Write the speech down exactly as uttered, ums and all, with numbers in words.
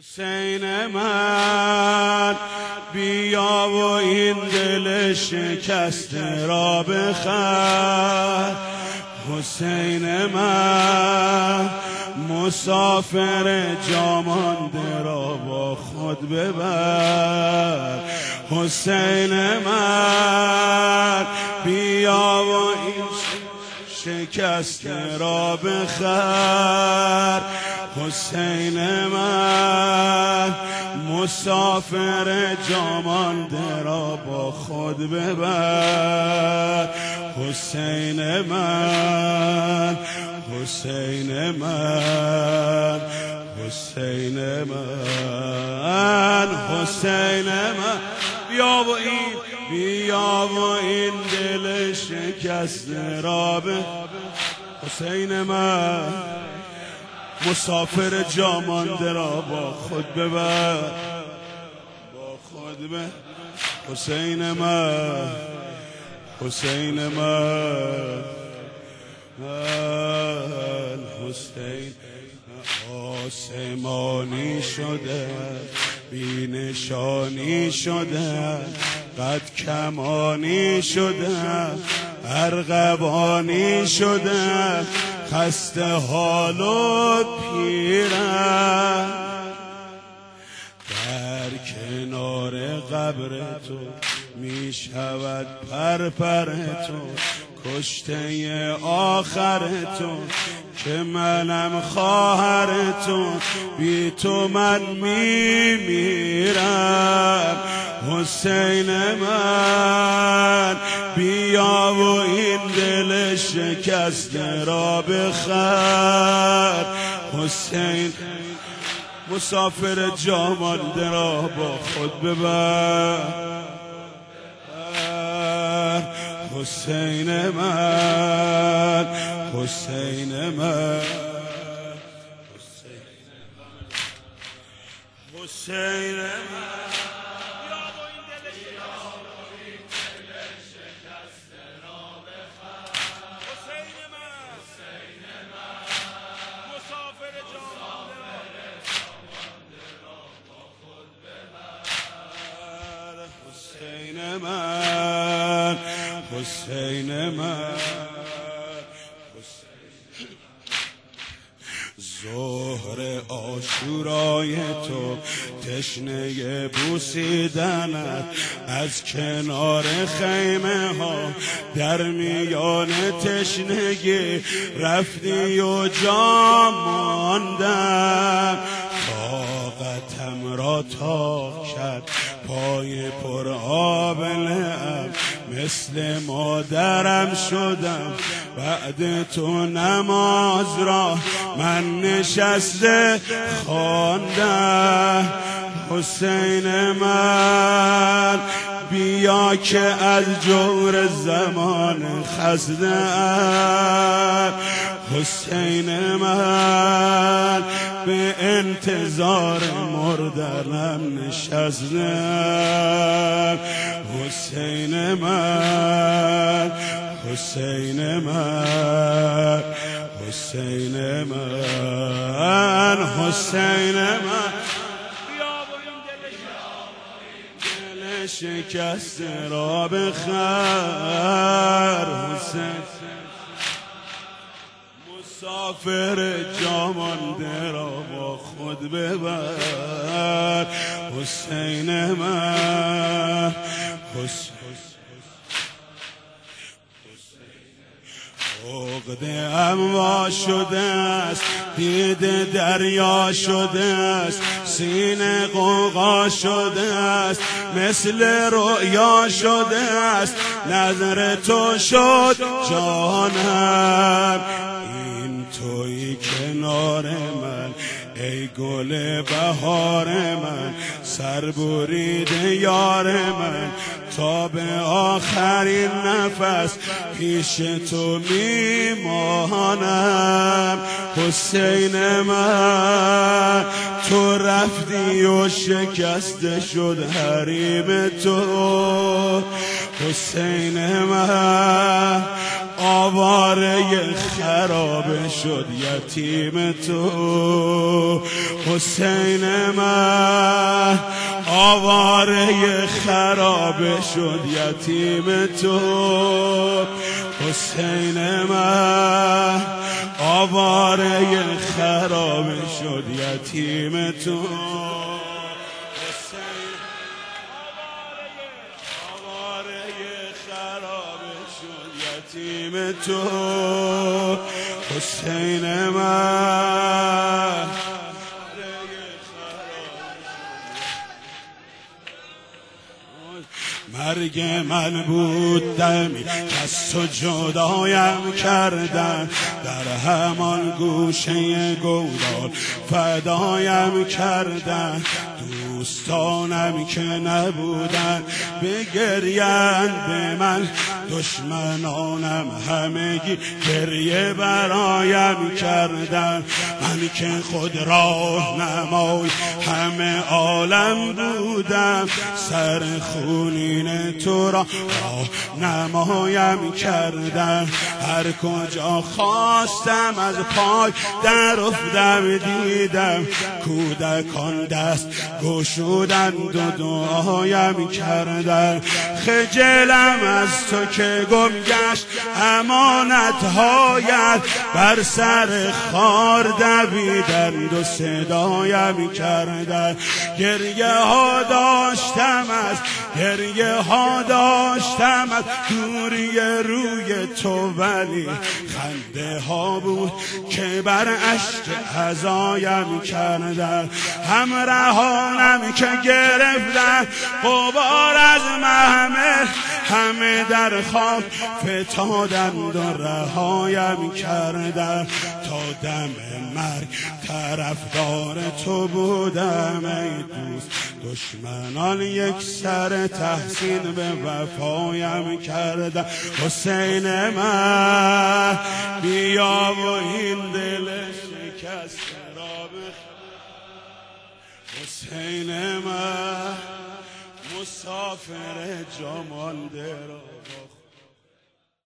حسین من بیا و این دل شکسته را بخر. حسین من مسافر جا مانده را با خود ببر. حسین من بیا و این شکسته را بخر. حسین من مسافر جا مانده را با خود ببر. حسین من حسین من حسین من حسین من بیا و این بیا و این دل شکسته را به. حسین من مسافر جا مانده را با خود ببر، با خود ببر. حسین من حسین من حسین آسمانی شده بی نشانی شده، قد کمانی شده، ارغوانی شده، خسته حال و پیرم. در کنار قبر تو می شود پرپر تو، کشته آخر تو که منم خواهر تو، بی تو من می میرم. حسین من بیا و این دل شکسته را بخر. حسین مسافر جا مانده را با خود ببر. حسین من حسین من حسین من من حسین من ظهر عاشورای تو تشنه بوسیدنت، از کنار خیمه ها در میان تشنگی رفتی و جا ماندم. طاقتم را تاق کرد پای پر آب لعب، مثل مادرم شدم بعد تو نماز را من نشسته خواندم. حسین من بیا که از جور زمان خسته‌ام. حسین من به انتظار مردنم نشستم. حسین من حسین من حسین من حسین من دل شکسته را بخر. حسین مسافر جا مانده را با خود ببر. حسین من حسین عقد اموا شده است، دیده دریا شده است، سینه غوغا شده است، مثل رؤیا شده است، نظر تو شد جانم. این تویی کنار من ای گل بهار من، سربریده یار من، تا به آخرین نفس پیش تو میمانم. حسین من تو رفتی و شکسته شد حریم تو. حسین من آواره خراب شد یتیم تو حسین من، آواره خراب شد یتیم تو حسین من، آواره خراب شد یتیم تو حسین، آواره خراب شد یتیم تو حسین من. مرگ من بود دمی کس تو جدایم کردن، در همان گوشه گودال فدایم کردن، دوستانم که نبودن بگریند به من، دشمنانم همگی گریه برایم کردن، من که خود راه نمای همه عالم بودم، سر خونین تو را راه نمایم کردن، هر کجا خواستم از پای در افتم دیدم، کودکان دست گشودند و دعایم کردن، خجلم از تو که گم گشت امانت‌هایت، بر سر خار دویدند و صدایم کردن، گریه ها داشتم از گریه ها داشتم از دوری روی تو، ولی خنده ها بود که بر اشک عزایم کردن، همراهانم که گرفتن غبار از محمل، همه در خواب فتادند و رهایم کردن، تا دم مرگ طرفدار تو بودم ای دوست، دشمنان یک سر تحسین به وفایم کردن، حسین من بیا و این دل شکست را بخواه، حسین من مسافر جا مانده را